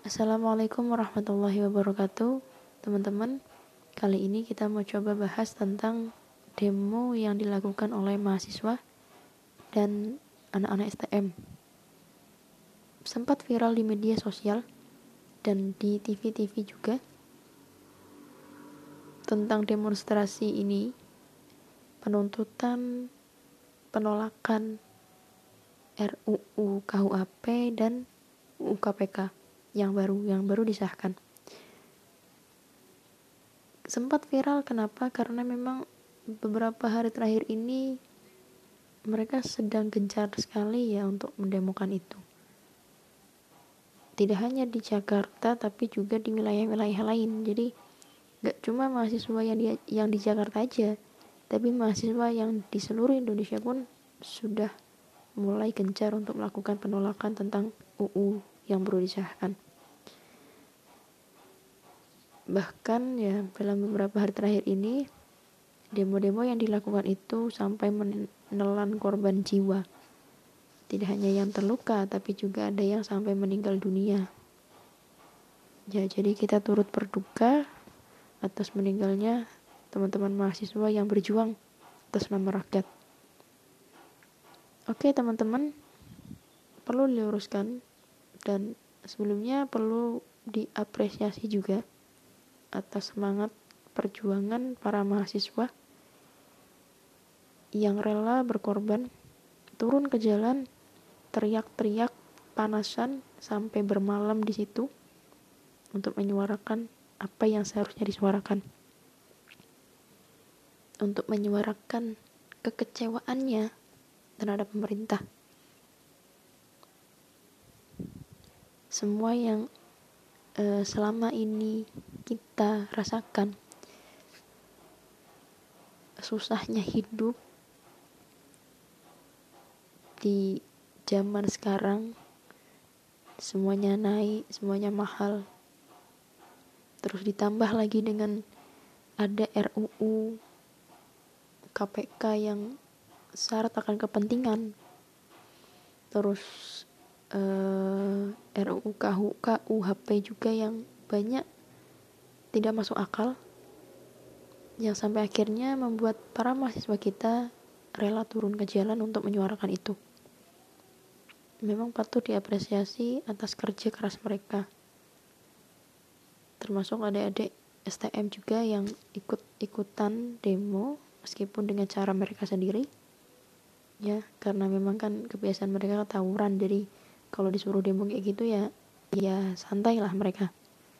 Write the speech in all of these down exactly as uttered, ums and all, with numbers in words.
Assalamualaikum warahmatullahi wabarakatuh. Teman-teman, kali ini kita mau coba bahas tentang demo yang dilakukan oleh mahasiswa dan anak-anak S T M. Sempat viral di media sosial dan di T V-T V juga tentang demonstrasi ini, penuntutan penolakan R U U K U H P dan U U K P K yang baru yang baru disahkan. Sempat viral kenapa? Karena memang beberapa hari terakhir ini mereka sedang gencar sekali ya untuk mendemokan itu. Tidak hanya di Jakarta tapi juga di wilayah-wilayah lain. Jadi gak cuma mahasiswa yang di, yang di Jakarta aja, tapi mahasiswa yang di seluruh Indonesia pun sudah mulai gencar untuk melakukan penolakan tentang U U yang baru disahkan. Bahkan ya dalam beberapa hari terakhir ini demo-demo yang dilakukan itu sampai menelan korban jiwa. Tidak hanya yang terluka tapi juga ada yang sampai meninggal dunia. Ya, jadi kita turut berduka atas meninggalnya teman-teman mahasiswa yang berjuang atas nama rakyat. Oke teman-teman, perlu diluruskan dan sebelumnya perlu diapresiasi juga atas semangat perjuangan para mahasiswa yang rela berkorban, turun ke jalan, teriak-teriak, panasan sampai bermalam di situ untuk menyuarakan apa yang seharusnya disuarakan, untuk menyuarakan kekecewaannya terhadap pemerintah. Semua yang uh, selama ini kita rasakan, susahnya hidup di zaman sekarang, semuanya naik, semuanya mahal, terus ditambah lagi dengan ada R U U K P K yang syarat akan kepentingan, terus uh, R U U K U H P juga yang banyak tidak masuk akal, yang sampai akhirnya membuat para mahasiswa kita rela turun ke jalan untuk menyuarakan itu. Memang patut diapresiasi atas kerja keras mereka. Termasuk adik-adik S T M juga yang ikut-ikutan demo meskipun dengan cara mereka sendiri. Ya, karena memang kan kebiasaan mereka tawuran, jadi kalau disuruh demo kayak gitu ya ya santai lah mereka.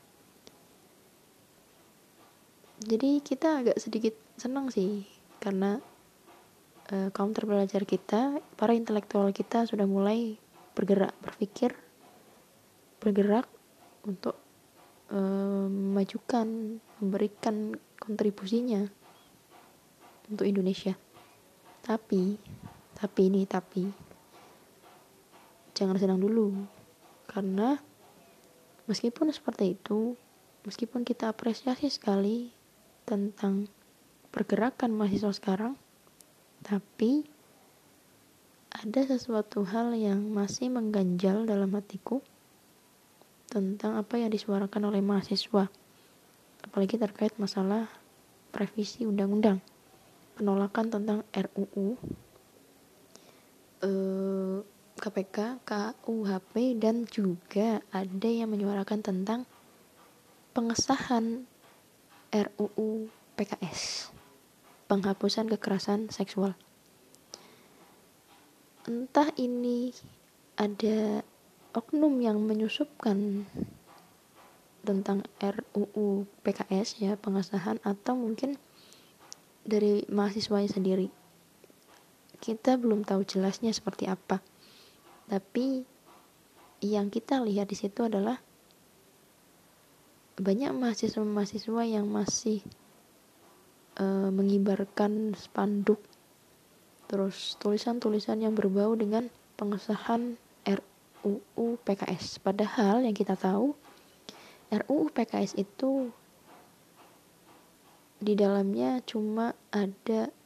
Jadi kita agak sedikit senang sih karena e, kaum terpelajar kita, para intelektual kita sudah mulai bergerak, berpikir, bergerak untuk e, memajukan, memberikan kontribusinya untuk Indonesia. Tapi, tapi ini tapi jangan senang dulu, karena meskipun seperti itu, meskipun kita apresiasi sekali tentang pergerakan mahasiswa sekarang, tapi ada sesuatu hal yang masih mengganjal dalam hatiku tentang apa yang disuarakan oleh mahasiswa, apalagi terkait masalah revisi undang-undang, penolakan tentang R U U eh, K P K, K U H P, dan juga ada yang menyuarakan tentang pengesahan R U U P K S, penghapusan kekerasan seksual. Entah ini ada oknum yang menyusupkan tentang R U U P K S ya, pengesahan, atau mungkin dari mahasiswanya sendiri. Kita belum tahu jelasnya seperti apa. Tapi yang kita lihat di situ adalah banyak mahasiswa-mahasiswa yang masih uh, mengibarkan spanduk, terus tulisan-tulisan yang berbau dengan pengesahan R U U P K S. Padahal yang kita tahu R U U P K S itu di dalamnya cuma ada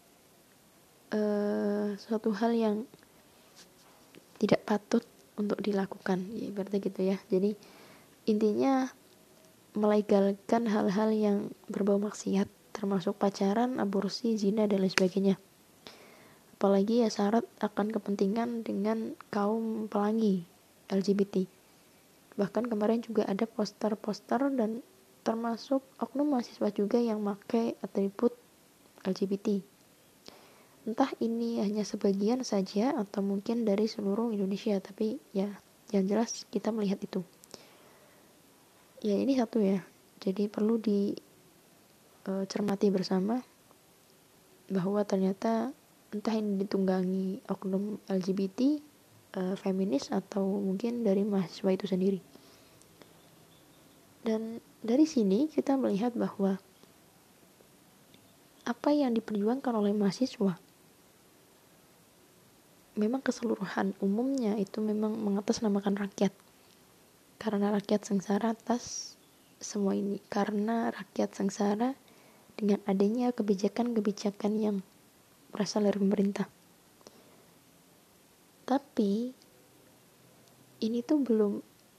uh, suatu hal yang tidak patut untuk dilakukan, ya, berarti gitu ya. Jadi Intinya melegalkan hal-hal yang berbau maksiat, termasuk pacaran, aborsi, zina, dan lain sebagainya. Apalagi ya syarat akan kepentingan dengan kaum pelangi L G B T. Bahkan kemarin juga ada poster-poster dan termasuk oknum mahasiswa juga yang pakai atribut L G B T. Entah ini hanya sebagian saja atau mungkin dari seluruh Indonesia, tapi ya yang jelas kita melihat itu. Ya ini satu ya, jadi perlu dicermati uh, bersama bahwa ternyata entah ini ditunggangi oknum L G B T, uh, feminis, atau mungkin dari mahasiswa itu sendiri. Dan dari sini kita melihat bahwa apa yang diperjuangkan oleh mahasiswa memang keseluruhan umumnya itu memang mengatasnamakan rakyat, karena rakyat sengsara atas semua ini, karena rakyat sengsara dengan adanya kebijakan-kebijakan yang berasal dari pemerintah. Tapi ini tuh belum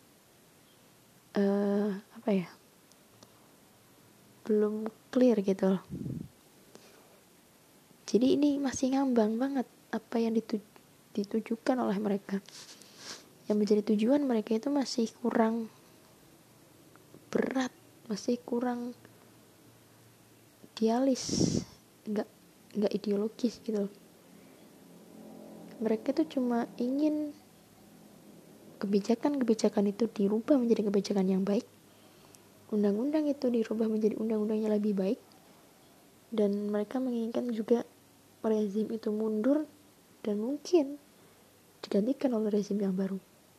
uh, apa ya belum clear gitu loh. Jadi ini masih ngambang banget apa yang dituju ditujukan oleh mereka. Yang menjadi tujuan mereka itu masih kurang berat, masih kurang idealis, nggak nggak ideologis gitu. Mereka tuh cuma ingin kebijakan-kebijakan itu dirubah menjadi kebijakan yang baik, undang-undang itu dirubah menjadi undang-undang yang lebih baik, dan mereka menginginkan juga rezim itu mundur dan mungkin digantikan oleh rezim yang baru.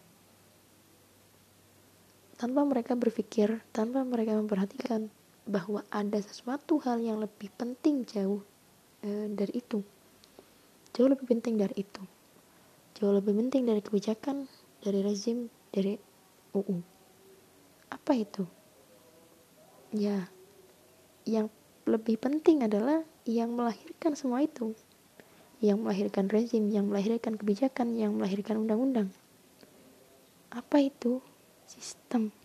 Tanpa mereka berpikir, tanpa mereka memperhatikan bahwa ada sesuatu hal yang lebih penting jauh e, dari itu. Jauh lebih penting dari itu. Jauh lebih penting dari kebijakan, dari rezim, dari U U. Apa itu? Ya, yang lebih penting adalah yang melahirkan semua itu. Yang melahirkan rezim, yang melahirkan kebijakan, yang melahirkan undang-undang. Apa itu? Sistem.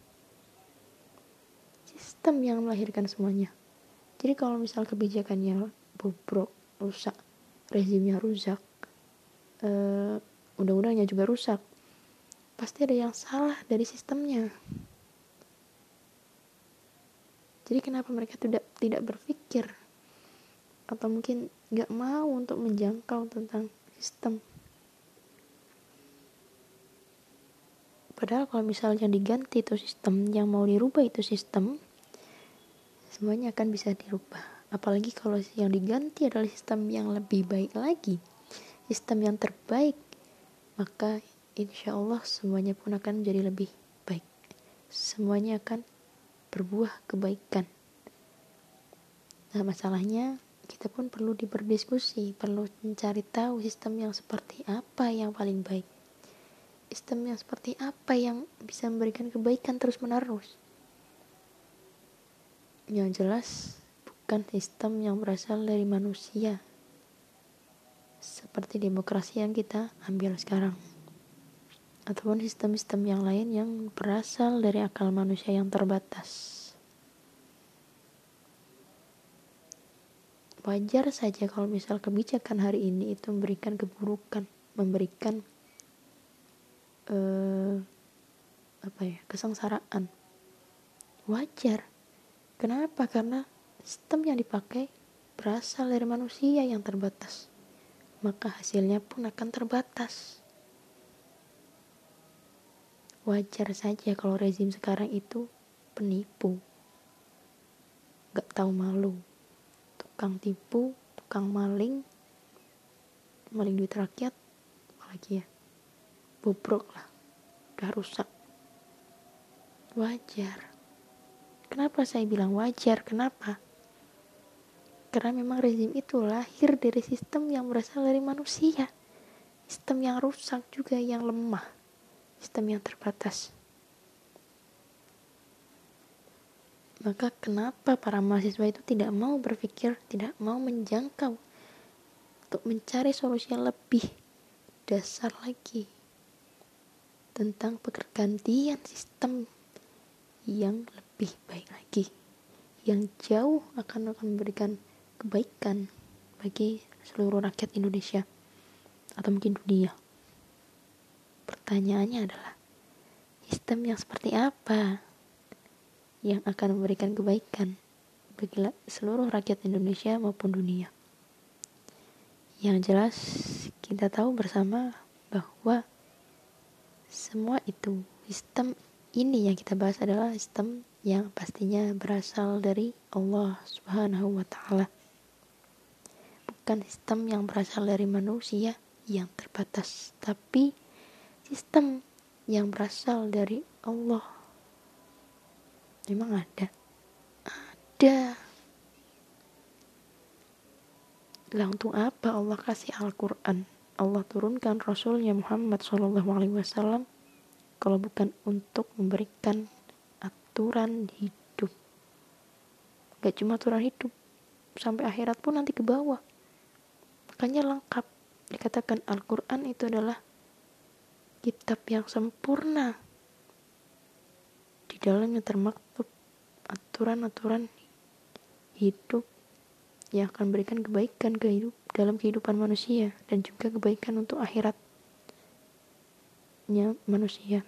Sistem yang melahirkan semuanya. Jadi kalau misal kebijakannya bobrok, rusak, rezimnya rusak, uh, undang-undangnya juga rusak, pasti ada yang salah dari sistemnya. Jadi kenapa mereka tidak tidak berpikir atau mungkin nggak mau untuk menjangkau tentang sistem? Padahal kalau misalnya diganti itu sistem, yang mau dirubah itu sistem, semuanya akan bisa dirubah. Apalagi kalau yang diganti adalah sistem yang lebih baik lagi, sistem yang terbaik, maka insya Allah semuanya pun akan menjadi lebih baik. Semuanya akan berbuah kebaikan. Nah masalahnya kita pun perlu berdiskusi, perlu mencari tahu sistem yang seperti apa yang paling baik, sistem yang seperti apa yang bisa memberikan kebaikan terus menerus. Yang jelas bukan sistem yang berasal dari manusia seperti demokrasi yang kita ambil sekarang, ataupun sistem-sistem yang lain yang berasal dari akal manusia yang terbatas. Wajar saja kalau misal kebijakan hari ini itu memberikan keburukan, memberikan uh, apa ya kesengsaraan. Wajar. Kenapa? Karena sistem yang dipakai berasal dari manusia yang terbatas, maka hasilnya pun akan terbatas. Wajar saja kalau rezim sekarang itu penipu, gak tahu malu, tukang tipu, tukang maling, maling duit rakyat, apalagi ya, bobrok lah, udah rusak. Wajar. Kenapa saya bilang wajar? Kenapa? Karena memang rezim itu lahir dari sistem yang berasal dari manusia, sistem yang rusak juga, yang lemah, sistem yang terbatas. Maka kenapa para mahasiswa itu tidak mau berpikir, tidak mau menjangkau untuk mencari solusi yang lebih dasar lagi tentang pergantian sistem yang lebih baik lagi, yang jauh akan akan memberikan kebaikan bagi seluruh rakyat Indonesia atau mungkin dunia. Pertanyaannya adalah, sistem yang seperti apa yang akan memberikan kebaikan bagi seluruh rakyat Indonesia maupun dunia? Yang jelas kita tahu bersama bahwa semua itu, sistem ini yang kita bahas adalah sistem yang pastinya berasal dari Allah Subhanahu wa Ta'ala, bukan sistem yang berasal dari manusia yang terbatas, tapi sistem yang berasal dari Allah. Memang ada ada lah, untuk apa Allah kasih Al-Quran, Allah turunkan Rasulnya Muhammad shallallahu alaihi wasallam, kalau bukan untuk memberikan aturan hidup? Gak cuma aturan hidup, sampai akhirat pun nanti ke bawah. Makanya lengkap dikatakan Al-Quran itu adalah kitab yang sempurna. Di dalamnya termaktub aturan-aturan hidup yang akan memberikan kebaikan ke hidup, dalam kehidupan manusia, dan juga kebaikan untuk akhiratnya manusia.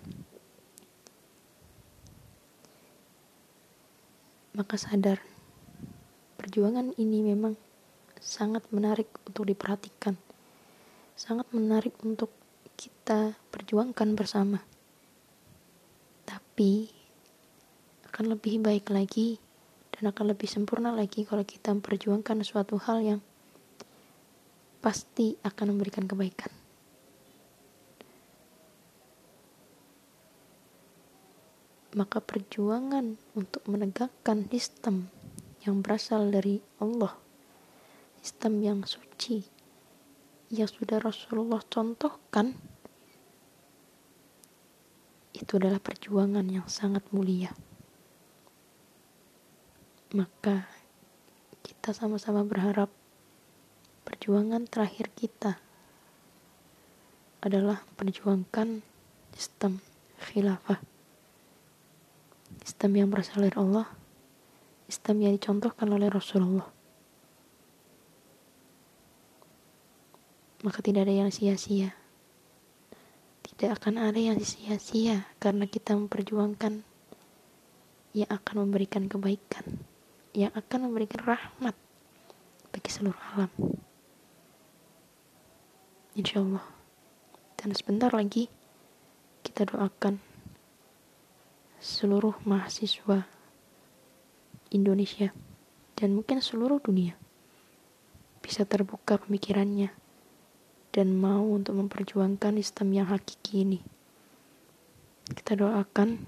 Maka sadar, perjuangan ini memang sangat menarik untuk diperhatikan, sangat menarik untuk kita perjuangkan bersama. Tapi akan lebih baik lagi dan akan lebih sempurna lagi kalau kita memperjuangkan suatu hal yang pasti akan memberikan kebaikan. Maka perjuangan untuk menegakkan sistem yang berasal dari Allah, sistem yang suci, yang sudah Rasulullah contohkan, itu adalah perjuangan yang sangat mulia. Maka kita sama-sama berharap perjuangan terakhir kita adalah perjuangkan sistem khilafah, sistem yang berasal dari Allah, sistem yang dicontohkan oleh Rasulullah. Maka tidak ada yang sia-sia, tidak akan ada yang sia-sia, karena kita memperjuangkan yang akan memberikan kebaikan, yang akan memberikan rahmat bagi seluruh alam, insyaallah. Dan sebentar lagi kita doakan seluruh mahasiswa Indonesia dan mungkin seluruh dunia bisa terbuka pemikirannya dan mau untuk memperjuangkan sistem yang hakiki ini. Kita doakan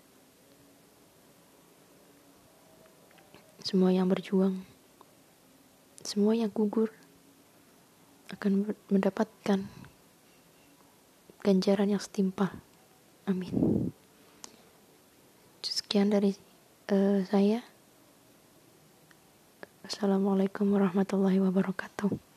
semua yang berjuang, semua yang gugur akan mendapatkan ganjaran yang setimpal. Amin. Sekian dari uh, saya. Assalamualaikum warahmatullahi wabarakatuh.